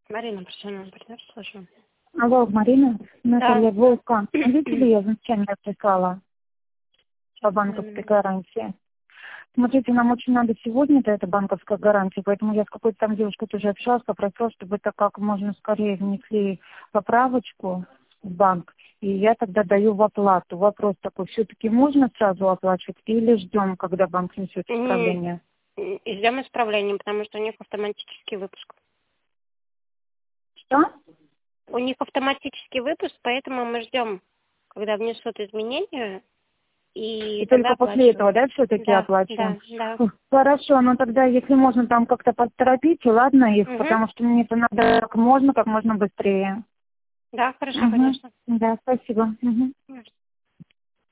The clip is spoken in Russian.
Марина, профессиональный партнер, слушаю. Алло, Марина, Наталья Да. Волка. Видите ли, я замечание прислала по банковской гарантии. Смотрите, нам очень надо сегодня-то эта банковская гарантия, поэтому я с какой-то там девушкой тоже общалась, попросила, чтобы это как можно скорее внесли поправочку в банк, и я тогда даю в оплату. Вопрос такой, все-таки можно сразу оплачивать или ждем, когда банк несет исправление? Ждем исправления, потому что у них автоматический выпуск. Что? У них автоматический выпуск, поэтому мы ждем, когда внесут изменения. И только после этого, да, все-таки да, оплачиваем? Да. Хорошо, но тогда, если можно там как-то подторопить, ладно их, потому что мне это надо как можно быстрее. Да, хорошо, конечно. Да, спасибо.